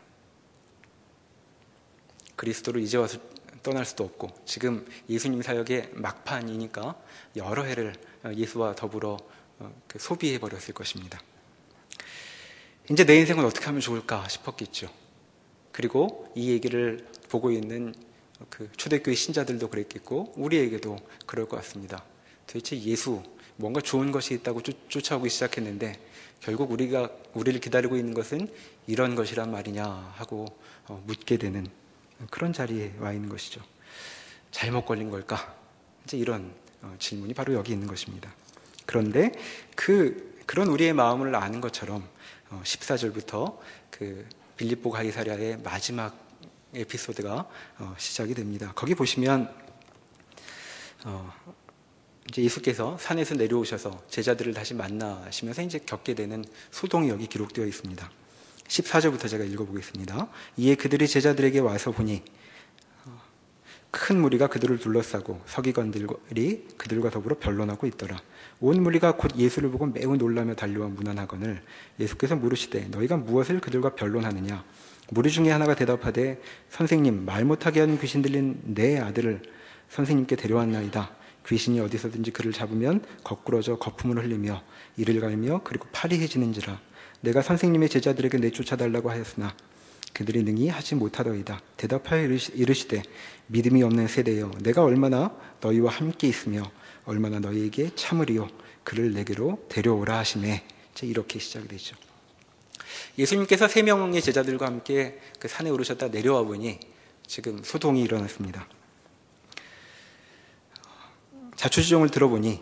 그리스도를 이제 와서 떠날 수도 없고 지금 예수님 사역의 막판이니까 여러 해를 예수와 더불어 소비해버렸을 것입니다. 이제 내 인생은 어떻게 하면 좋을까 싶었겠죠. 그리고 이 얘기를 보고 있는 초대교회 신자들도 그랬겠고 우리에게도 그럴 것 같습니다. 도대체 예수 뭔가 좋은 것이 있다고 쫓아오기 시작했는데 결국 우리를 기다리고 있는 것은 이런 것이란 말이냐 하고 묻게 되는 그런 자리에 와 있는 것이죠. 잘못 걸린 걸까? 이제 이런 질문이 바로 여기 있는 것입니다. 그런데 그런 우리의 마음을 아는 것처럼 14절부터 빌립보 가이사랴의 마지막 에피소드가 시작이 됩니다. 거기 보시면 이제 예수께서 산에서 내려오셔서 제자들을 다시 만나시면서 이제 겪게 되는 소동이 여기 기록되어 있습니다. 14절부터 제가 읽어보겠습니다. 이에 그들이 제자들에게 와서 보니 큰 무리가 그들을 둘러싸고 서기관들이 그들과 더불어 변론하고 있더라. 온 무리가 곧 예수를 보고 매우 놀라며 달려와 문안하거늘 예수께서 물으시되 너희가 무엇을 그들과 변론하느냐. 무리 중에 하나가 대답하되 선생님, 말 못하게 하는 귀신 들린 내 아들을 선생님께 데려왔나이다. 귀신이 어디서든지 그를 잡으면 거꾸러져 거품을 흘리며 이를 갈며 그리고 팔이 해지는지라. 내가 선생님의 제자들에게 내쫓아달라고 하였으나 그들이 능히 하지 못하더이다. 대답하여 이르시되 믿음이 없는 세대여, 내가 얼마나 너희와 함께 있으며 얼마나 너희에게 참으리요. 그를 내게로 데려오라 하시매. 이렇게 시작이 되죠. 예수님께서 3명의 제자들과 함께 그 산에 오르셨다 내려와 보니 지금 소동이 일어났습니다. 자초지종을 들어보니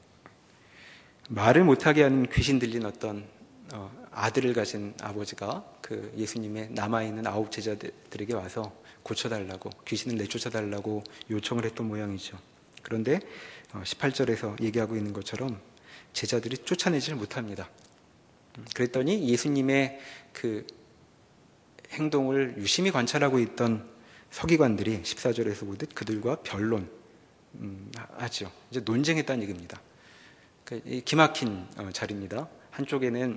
말을 못하게 하는 귀신 들린 어떤 아들을 가진 아버지가 그 예수님의 남아있는 9 제자들에게 와서 고쳐달라고, 귀신을 내쫓아달라고 요청을 했던 모양이죠. 그런데 18절에서 얘기하고 있는 것처럼 제자들이 쫓아내지를 못합니다. 그랬더니 예수님의 그 행동을 유심히 관찰하고 있던 서기관들이 14절에서 보듯 그들과 변론 하죠. 이제 논쟁했다는 얘기입니다. 기막힌 자리입니다. 한쪽에는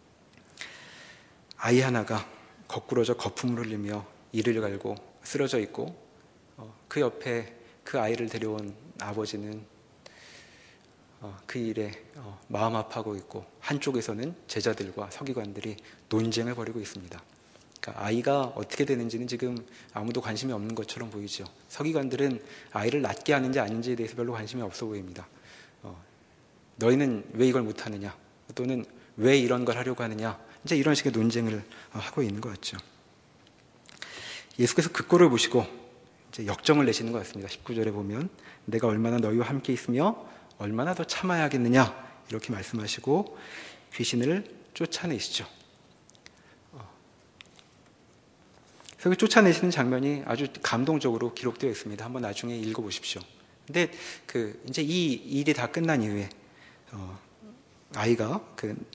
아이 하나가 거꾸러져 거품을 흘리며 이를 갈고 쓰러져 있고 그 옆에 그 아이를 데려온 아버지는 그 일에 마음 아파하고 있고 한쪽에서는 제자들과 서기관들이 논쟁을 벌이고 있습니다. 그러니까 아이가 어떻게 되는지는 지금 아무도 관심이 없는 것처럼 보이죠. 서기관들은 아이를 낳게 하는지 아닌지에 대해서 별로 관심이 없어 보입니다. 너희는 왜 이걸 못하느냐, 또는 왜 이런 걸 하려고 하느냐, 이제 이런 식의 논쟁을 하고 있는 것 같죠. 예수께서 그 꼴을 보시고 이제 역정을 내시는 것 같습니다. 19절에 보면 내가 얼마나 너희와 함께 있으며 얼마나 더 참아야 하겠느냐 이렇게 말씀하시고 귀신을 쫓아내시죠. 그래서 쫓아내시는 장면이 아주 감동적으로 기록되어 있습니다. 한번 나중에 읽어보십시오. 근데 이제 이 일이 다 끝난 이후에 아이가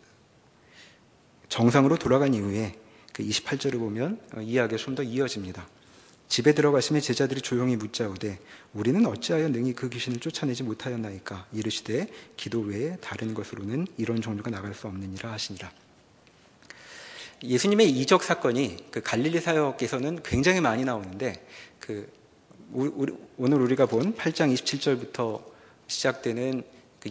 정상으로 돌아간 이후에 28절을 보면 이야기가 좀 더 이어집니다. 집에 들어가시면 제자들이 조용히 묻자오되 우리는 어찌하여 능히 그 귀신을 쫓아내지 못하였나이까. 이르시되 기도 외에 다른 것으로는 이런 종류가 나갈 수 없느니라 하시니라. 예수님의 이적 사건이 갈릴리 사역에서는 굉장히 많이 나오는데 오늘 우리가 본 8장 27절부터 시작되는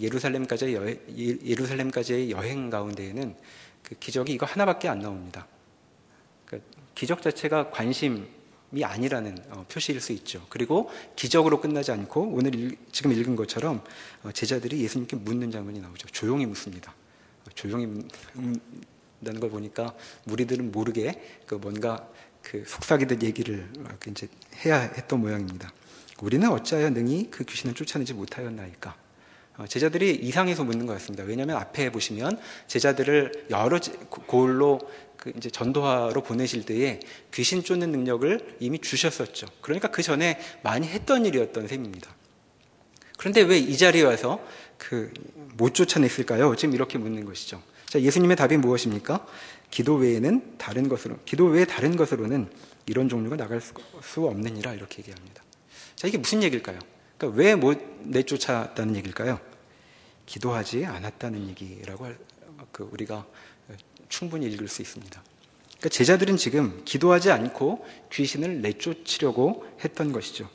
예루살렘까지의 여행 가운데에는 기적이 이거 하나밖에 안 나옵니다. 기적 자체가 관심이 아니라는 표시일 수 있죠. 그리고 기적으로 끝나지 않고 오늘 지금 읽은 것처럼 제자들이 예수님께 묻는 장면이 나오죠. 조용히 묻습니다. 조용히 묻는다는 걸 보니까 무리들은 모르게 뭔가 속삭이듯 얘기를 이제 해야 했던 모양입니다. 우리는 어찌하여 능히 그 귀신을 쫓아내지 못하였나이까. 제자들이 이상해서 묻는 것 같습니다. 왜냐하면 앞에 보시면 제자들을 여러 골로 이제 전도하러 보내실 때에 귀신 쫓는 능력을 이미 주셨었죠. 그러니까 그 전에 많이 했던 일이었던 셈입니다. 그런데 왜 이 자리에 와서 못 쫓아냈을까요? 지금 이렇게 묻는 것이죠. 자, 예수님의 답이 무엇입니까? 기도 외에 다른 것으로는 이런 종류가 나갈 수 없느니라 이렇게 얘기합니다. 자, 이게 무슨 얘기일까요? 그러니까 왜 못 내쫓았다는 얘기일까요? 기도하지 않았다는 얘기라고 우리가 충분히 읽을 수 있습니다. 그러니까 제자들은 지금 기도하지 않고 귀신을 내쫓으려고 했던 것이죠.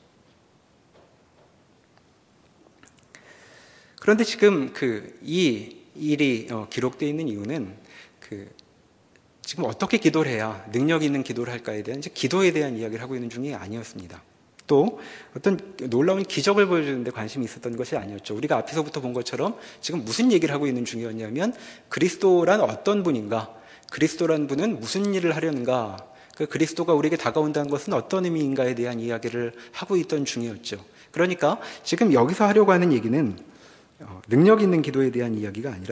그런데 지금 이 일이 기록되어 있는 이유는 지금 어떻게 기도를 해야 능력 있는 기도를 할까에 대한 기도에 대한 이야기를 하고 있는 중이 아니었습니다. 또 어떤 놀라운 기적을 보여주는데 관심이 있었던 것이 아니었죠. 우리가 앞에서부터 본 것처럼 지금 무슨 얘기를 하고 있는 중이었냐면 그리스도란 어떤 분인가, 그리스도란 분은 무슨 일을 하려는가, 그리스도가 우리에게 다가온다는 것은 어떤 의미인가에 대한 이야기를 하고 있던 중이었죠. 그러니까 지금 여기서 하려고 하는 얘기는 능력 있는 기도에 대한 이야기가 아니라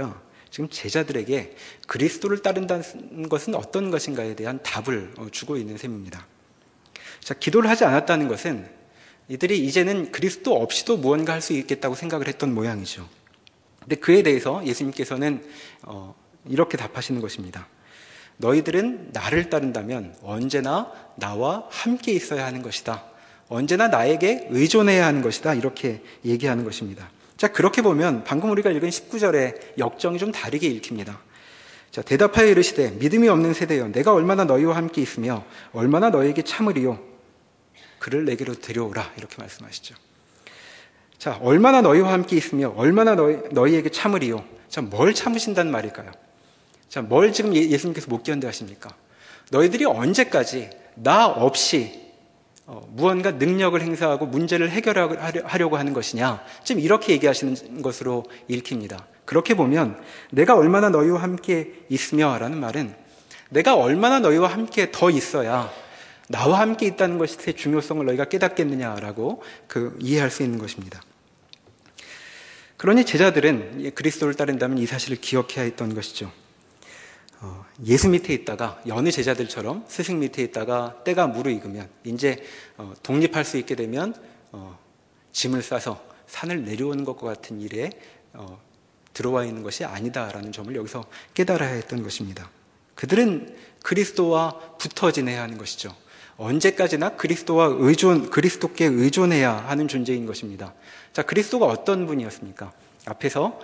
지금 제자들에게 그리스도를 따른다는 것은 어떤 것인가에 대한 답을 주고 있는 셈입니다. 자, 기도를 하지 않았다는 것은 이들이 이제는 그리스도 없이도 무언가 할 수 있겠다고 생각을 했던 모양이죠. 근데 그에 대해서 예수님께서는 이렇게 답하시는 것입니다. 너희들은 나를 따른다면 언제나 나와 함께 있어야 하는 것이다. 언제나 나에게 의존해야 하는 것이다. 이렇게 얘기하는 것입니다. 자, 그렇게 보면 방금 우리가 읽은 19절의 역정이 좀 다르게 읽힙니다. 자, 대답하여 이르시되 믿음이 없는 세대여 내가 얼마나 너희와 함께 있으며 얼마나 너희에게 참으리요 그를 내게로 데려오라. 이렇게 말씀하시죠. 자, 얼마나 너희와 함께 있으며 얼마나 너희에게 참으리요. 자, 뭘 참으신다는 말일까요? 자, 뭘 지금 예수님께서 못 견뎌하십니까? 너희들이 언제까지 나 없이 무언가 능력을 행사하고 문제를 해결하려고 하는 것이냐? 지금 이렇게 얘기하시는 것으로 읽힙니다. 그렇게 보면 내가 얼마나 너희와 함께 있으며 라는 말은 내가 얼마나 너희와 함께 더 있어야 나와 함께 있다는 것의 중요성을 너희가 깨닫겠느냐라고 이해할 수 있는 것입니다. 그러니 제자들은 그리스도를 따른다면 이 사실을 기억해야 했던 것이죠. 예수 밑에 있다가 여느 제자들처럼 스승 밑에 있다가 때가 무르익으면 이제 독립할 수 있게 되면 짐을 싸서 산을 내려오는 것과 같은 일에 들어와 있는 것이 아니다라는 점을 여기서 깨달아야 했던 것입니다. 그들은 그리스도와 붙어 지내야 하는 것이죠. 언제까지나 그리스도께 의존해야 하는 존재인 것입니다. 자, 그리스도가 어떤 분이었습니까? 앞에서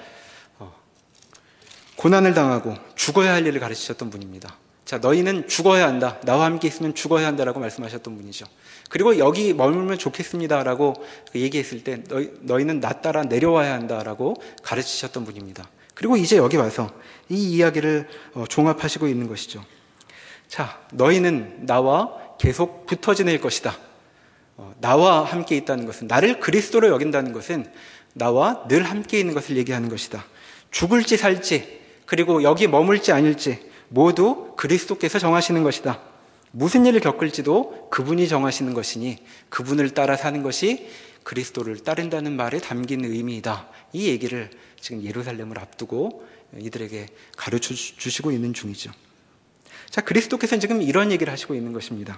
고난을 당하고 죽어야 할 일을 가르치셨던 분입니다. 자, 너희는 죽어야 한다. 나와 함께 있으면 죽어야 한다라고 말씀하셨던 분이죠. 그리고 여기 머물면 좋겠습니다라고 얘기했을 때 너희는 나 따라 내려와야 한다라고 가르치셨던 분입니다. 그리고 이제 여기 와서 이 이야기를 종합하시고 있는 것이죠. 자, 너희는 나와 계속 붙어 지낼 것이다. 나와 함께 있다는 것은, 나를 그리스도로 여긴다는 것은 나와 늘 함께 있는 것을 얘기하는 것이다. 죽을지 살지, 그리고 여기 머물지 아닐지 모두 그리스도께서 정하시는 것이다. 무슨 일을 겪을지도 그분이 정하시는 것이니 그분을 따라 사는 것이 그리스도를 따른다는 말에 담긴 의미이다. 이 얘기를 지금 예루살렘을 앞두고 이들에게 가르쳐 주시고 있는 중이죠. 자, 그리스도께서는 지금 이런 얘기를 하시고 있는 것입니다.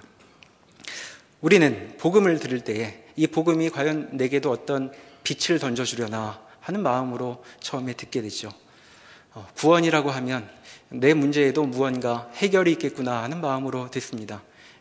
우리는 복음을 들을 때에 이 복음이 과연 내게도 어떤 빛을 던져주려나 하는 마음으로 처음에 듣게 되죠. 구원이라고 하면 내 문제에도 무언가 해결이 있겠구나 하는 마음으로 듣습니다.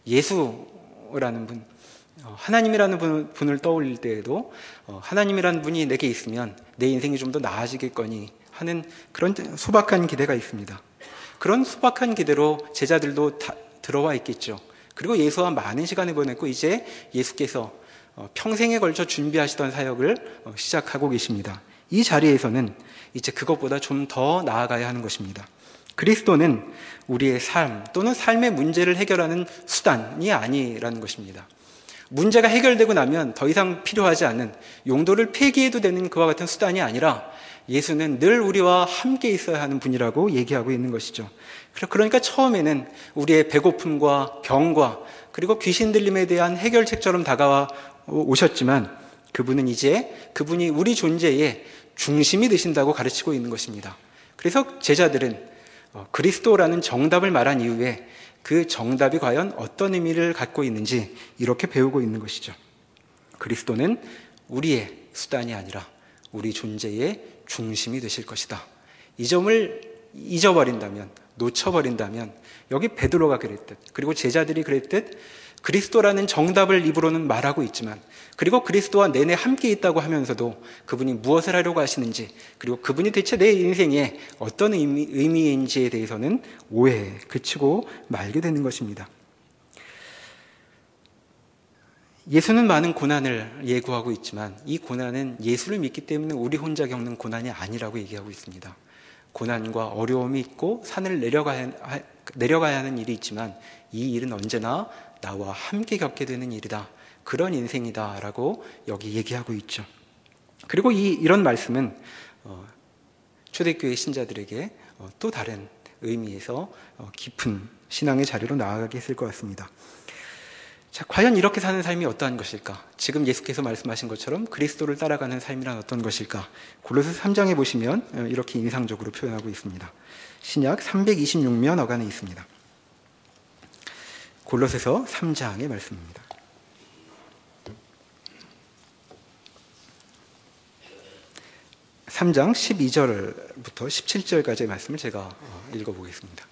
예수라는 분, 하나님이라는 분을 떠올릴 때에도 하나님이라는 분이 내게 있으면 내 인생이 좀 더 나아지겠거니 하는 그런 소박한 기대가 있습니다. 그런 소박한 기대로 제자들도 다 들어와 있겠죠. 그리고 예수와 많은 시간을 보냈고 이제 예수께서 평생에 걸쳐 준비하시던 사역을 시작하고 계십니다. 이 자리에서는 이제 그것보다 좀 더 나아가야 하는 것입니다. 그리스도는 우리의 삶 또는 삶의 문제를 해결하는 수단이 아니라는 것입니다. 문제가 해결되고 나면 더 이상 필요하지 않은, 용도를 폐기해도 되는 그와 같은 수단이 아니라 예수는 늘 우리와 함께 있어야 하는 분이라고 얘기하고 있는 것이죠. 그러니까 처음에는 우리의 배고픔과 병과 그리고 귀신 들림에 대한 해결책처럼 다가와 오셨지만 그분은 이제 그분이 우리 존재의 중심이 되신다고 가르치고 있는 것입니다. 그래서 제자들은 그리스도라는 정답을 말한 이후에 그 정답이 과연 어떤 의미를 갖고 있는지 이렇게 배우고 있는 것이죠. 그리스도는 우리의 수단이 아니라 우리 존재의 중심이 되실 것이다. 이 점을 잊어버린다면, 놓쳐버린다면 여기 베드로가 그랬듯, 그리고 제자들이 그랬듯 그리스도라는 정답을 입으로는 말하고 있지만, 그리고 그리스도와 내내 함께 있다고 하면서도 그분이 무엇을 하려고 하시는지, 그리고 그분이 대체 내 인생에 어떤 의미인지에 대해서는 오해에 그치고 말게 되는 것입니다. 예수는 많은 고난을 예고하고 있지만 이 고난은 예수를 믿기 때문에 우리 혼자 겪는 고난이 아니라고 얘기하고 있습니다. 고난과 어려움이 있고 산을 내려가야 하는 일이 있지만 이 일은 언제나 나와 함께 겪게 되는 일이다. 그런 인생이다라고 여기 얘기하고 있죠. 그리고 이런 말씀은 초대교회 신자들에게 또 다른 의미에서 깊은 신앙의 자리로 나아가게 했을 것 같습니다. 자, 과연 이렇게 사는 삶이 어떠한 것일까? 지금 예수께서 말씀하신 것처럼 그리스도를 따라가는 삶이란 어떤 것일까? 골로새 3장에 보시면 이렇게 인상적으로 표현하고 있습니다. 신약 326면 어간에 있습니다. 골로새서 3장의 말씀입니다. 3장 12절부터 17절까지의 말씀을 제가 읽어보겠습니다.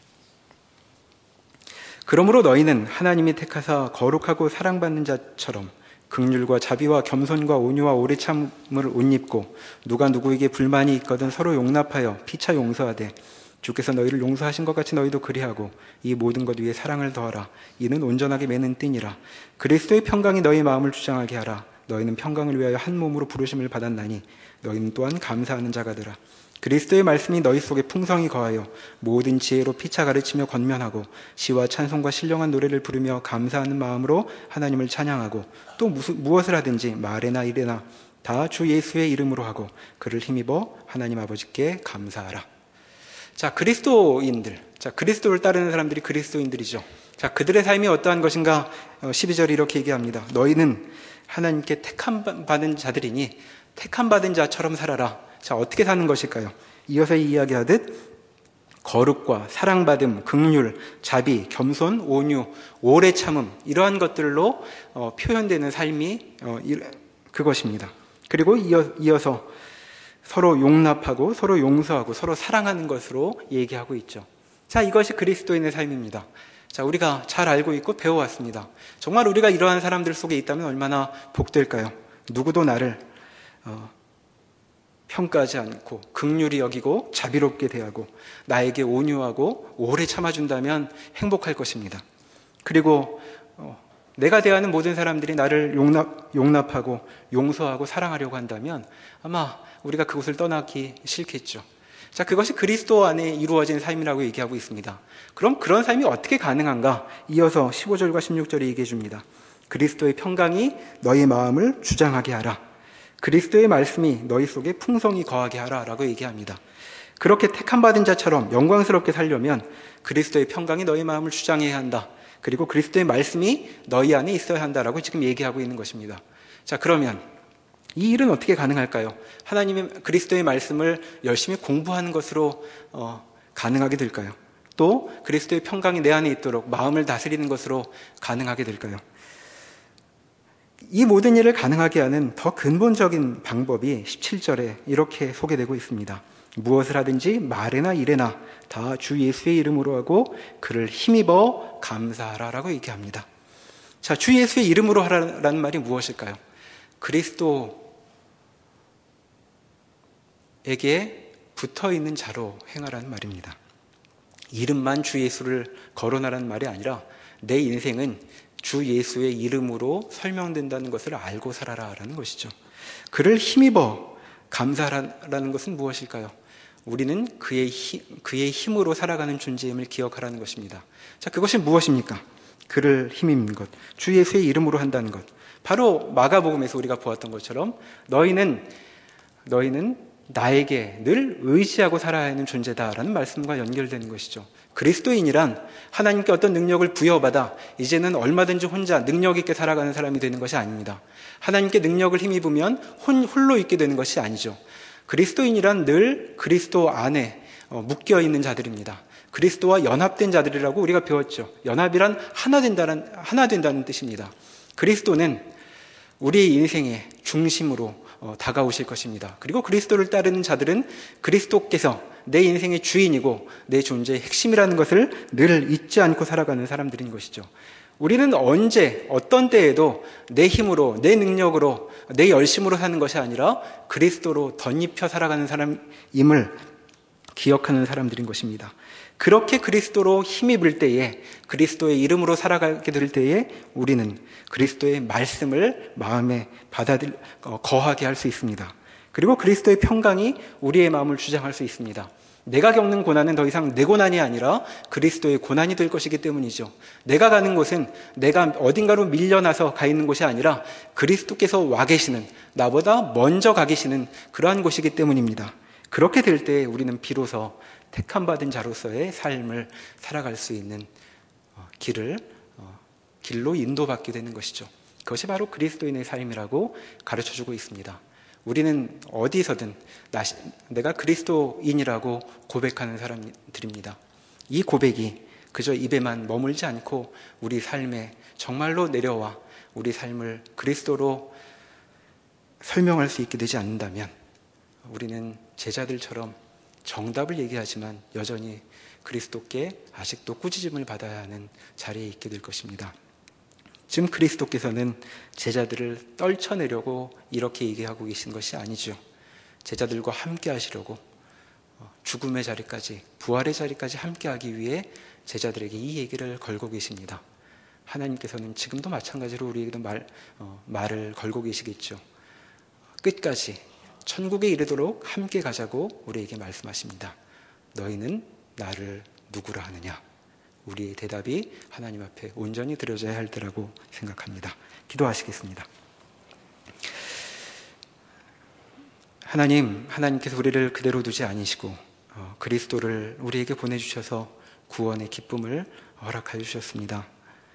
그러므로 너희는 하나님이 택하사 거룩하고 사랑받는 자처럼 긍휼과 자비와 겸손과 온유와 오래 참음을 옷 입고 누가 누구에게 불만이 있거든 서로 용납하여 피차 용서하되 주께서 너희를 용서하신 것 같이 너희도 그리하고 이 모든 것 위에 사랑을 더하라. 이는 온전하게 매는 띠니라. 그리스도의 평강이 너희 마음을 주장하게 하라. 너희는 평강을 위하여 한 몸으로 부르심을 받았나니 너희는 또한 감사하는 자가 되라. 그리스도의 말씀이 너희 속에 풍성히 거하여 모든 지혜로 피차 가르치며 권면하고 시와 찬송과 신령한 노래를 부르며 감사하는 마음으로 하나님을 찬양하고 또 무엇을 하든지 말에나 일에나 다 주 예수의 이름으로 하고 그를 힘입어 하나님 아버지께 감사하라. 자, 그리스도인들, 자, 그리스도를 따르는 사람들이 그리스도인들이죠. 자, 그들의 삶이 어떠한 것인가? 12절이 이렇게 얘기합니다. 너희는 하나님께 택함 받은 자들이니 택함 받은 자처럼 살아라. 자, 어떻게 사는 것일까요? 이어서 이야기하듯 거룩과 사랑받음, 긍휼, 자비, 겸손, 온유, 오래 참음 이러한 것들로 표현되는 삶이 그것입니다. 그리고 이어서 서로 용납하고 서로 용서하고 서로 사랑하는 것으로 얘기하고 있죠. 자, 이것이 그리스도인의 삶입니다. 자, 우리가 잘 알고 있고 배워왔습니다. 정말 우리가 이러한 사람들 속에 있다면 얼마나 복될까요? 누구도 나를 평가하지 않고 긍휼히 여기고 자비롭게 대하고 나에게 온유하고 오래 참아준다면 행복할 것입니다. 그리고 내가 대하는 모든 사람들이 나를 용납하고 용서하고 사랑하려고 한다면 아마 우리가 그곳을 떠나기 싫겠죠. 자, 그것이 그리스도 안에 이루어진 삶이라고 얘기하고 있습니다. 그럼 그런 삶이 어떻게 가능한가? 이어서 15절과 16절이 얘기해 줍니다. 그리스도의 평강이 너희 마음을 주장하게 하라. 그리스도의 말씀이 너희 속에 풍성히 거하게 하라 라고 얘기합니다. 그렇게 택함받은 자처럼 영광스럽게 살려면 그리스도의 평강이 너희 마음을 주장해야 한다. 그리고 그리스도의 말씀이 너희 안에 있어야 한다라고 지금 얘기하고 있는 것입니다. 자, 그러면 이 일은 어떻게 가능할까요? 하나님의 그리스도의 말씀을 열심히 공부하는 것으로 가능하게 될까요? 또 그리스도의 평강이 내 안에 있도록 마음을 다스리는 것으로 가능하게 될까요? 이 모든 일을 가능하게 하는 더 근본적인 방법이 17절에 이렇게 소개되고 있습니다. 무엇을 하든지 말에나 일에나 다 주 예수의 이름으로 하고 그를 힘입어 감사하라라고 얘기합니다. 자, 주 예수의 이름으로 하라는 말이 무엇일까요? 그리스도에게 붙어있는 자로 행하라는 말입니다. 이름만 주 예수를 거론하라는 말이 아니라 내 인생은 주 예수의 이름으로 설명된다는 것을 알고 살아라라는 것이죠. 그를 힘입어 감사하라는 것은 무엇일까요? 우리는 그의 힘으로 살아가는 존재임을 기억하라는 것입니다. 자, 그것이 무엇입니까? 그를 힘입는 것, 주 예수의 이름으로 한다는 것. 바로 마가복음에서 우리가 보았던 것처럼 너희는 나에게 늘 의지하고 살아야 하는 존재다라는 말씀과 연결되는 것이죠. 그리스도인이란 하나님께 어떤 능력을 부여받아 이제는 얼마든지 혼자 능력 있게 살아가는 사람이 되는 것이 아닙니다. 하나님께 능력을 힘입으면 홀로 있게 되는 것이 아니죠. 그리스도인이란 늘 그리스도 안에 묶여있는 자들입니다. 그리스도와 연합된 자들이라고 우리가 배웠죠. 연합이란 하나 된다는 뜻입니다. 그리스도는 우리의 인생의 중심으로 다가오실 것입니다. 그리고 그리스도를 따르는 자들은 그리스도께서 내 인생의 주인이고 내 존재의 핵심이라는 것을 늘 잊지 않고 살아가는 사람들인 것이죠. 우리는 언제 어떤 때에도 내 힘으로 내 능력으로 내 열심으로 사는 것이 아니라 그리스도로 덧입혀 살아가는 사람임을 기억하는 사람들인 것입니다. 그렇게 그리스도로 힘입을 때에 그리스도의 이름으로 살아가게 될 때에 우리는 그리스도의 말씀을 마음에 거하게 할 수 있습니다. 그리고 그리스도의 평강이 우리의 마음을 주장할 수 있습니다. 내가 겪는 고난은 더 이상 내 고난이 아니라 그리스도의 고난이 될 것이기 때문이죠. 내가 가는 곳은 내가 어딘가로 밀려나서 가 있는 곳이 아니라 그리스도께서 와 계시는, 나보다 먼저 가 계시는 그러한 곳이기 때문입니다. 그렇게 될 때 우리는 비로소 택함받은 자로서의 삶을 살아갈 수 있는 길을 길로 인도받게 되는 것이죠. 그것이 바로 그리스도인의 삶이라고 가르쳐주고 있습니다. 우리는 어디서든 내가 그리스도인이라고 고백하는 사람들입니다. 이 고백이 그저 입에만 머물지 않고 우리 삶에 정말로 내려와 우리 삶을 그리스도로 설명할 수 있게 되지 않는다면 우리는 제자들처럼 정답을 얘기하지만 여전히 그리스도께 아직도 꾸짖음을 받아야 하는 자리에 있게 될 것입니다. 지금 그리스도께서는 제자들을 떨쳐내려고 이렇게 얘기하고 계신 것이 아니죠. 제자들과 함께 하시려고 죽음의 자리까지, 부활의 자리까지 함께 하기 위해 제자들에게 이 얘기를 걸고 계십니다. 하나님께서는 지금도 마찬가지로 우리에게도 말을 걸고 계시겠죠. 끝까지 천국에 이르도록 함께 가자고 우리에게 말씀하십니다. 너희는 나를 누구라 하느냐? 우리의 대답이 하나님 앞에 온전히 드려져야 할 때라고 생각합니다. 기도하시겠습니다. 하나님께서 우리를 그대로 두지 아니시고 그리스도를 우리에게 보내주셔서 구원의 기쁨을 허락하여 주셨습니다.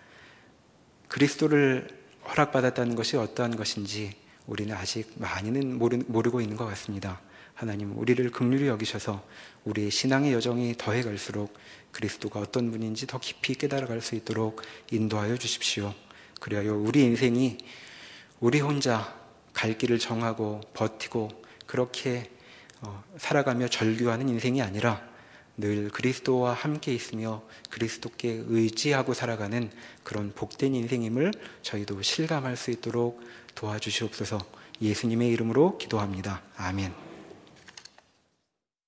그리스도를 허락받았다는 것이 어떠한 것인지 우리는 아직 많이는 모르고 있는 것 같습니다. 하나님, 우리를 긍휼히 여기셔서 우리의 신앙의 여정이 더해갈수록 그리스도가 어떤 분인지 더 깊이 깨달아갈 수 있도록 인도하여 주십시오. 그리하여 우리 인생이 우리 혼자 갈 길을 정하고 버티고 그렇게 살아가며 절규하는 인생이 아니라 늘 그리스도와 함께 있으며 그리스도께 의지하고 살아가는 그런 복된 인생임을 저희도 실감할 수 있도록 도와주시옵소서. 예수님의 이름으로 기도합니다. 아멘.